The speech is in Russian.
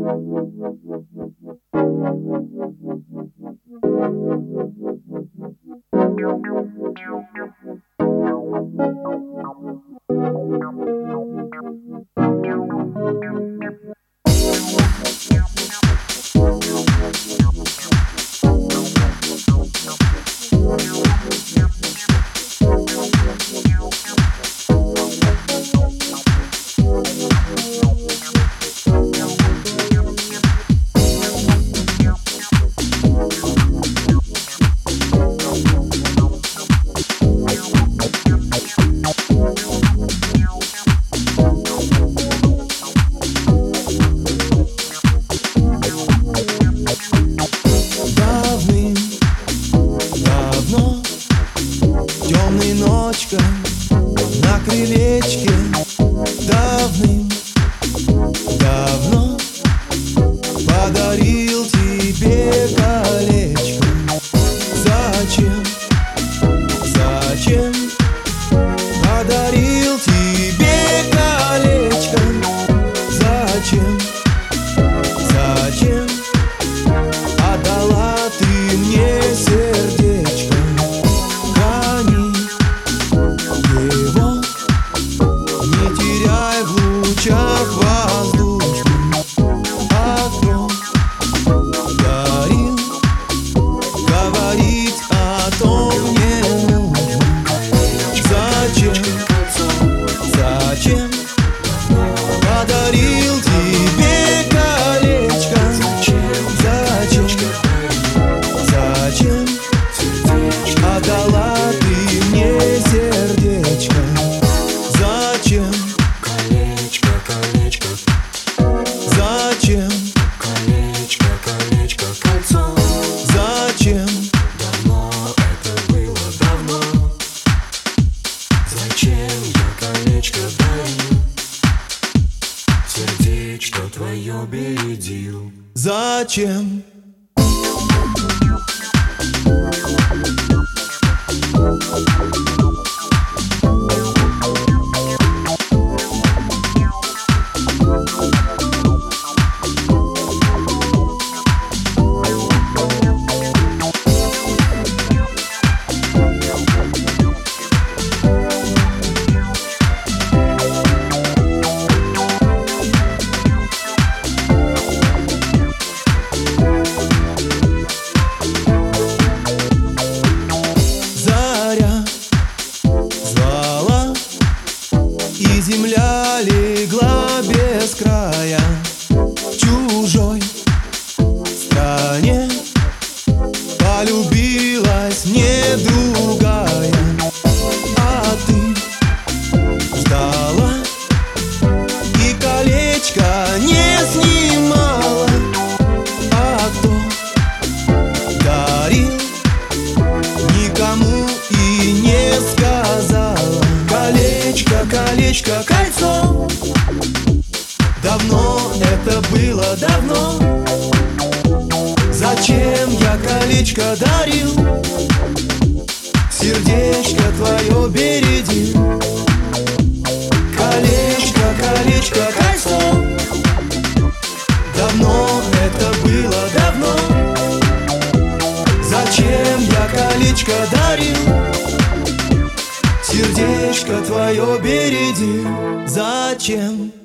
Темной ночкой на крылечке давным-давно подарил тебе колечко. Зачем подарил тебе колечко? Зачем отдала ты мне сердечко? В лучах воздушных, а кто дарил, говорить о том не нужно. Зачем подарил тебе колечко? Зачем отдала ты мне сердечко? Зачем? Зачем? Кольцо. Зачем? Давно это было, давно. Зачем я колечко дарил? Сердечко твое бередил. Зачем? И земля легла без края в чужой стране. Полюбилась мне другая, а ты ждала и колечко не снимала. А кто дарил, никому и не сказала. Колечко, кольцо. Давно это было, давно. Зачем я колечко дарил? Сердечко твое бередил. Колечко, кольцо. Давно это было, давно. Зачем я колечко дарил? Сердечко твое береди. Зачем?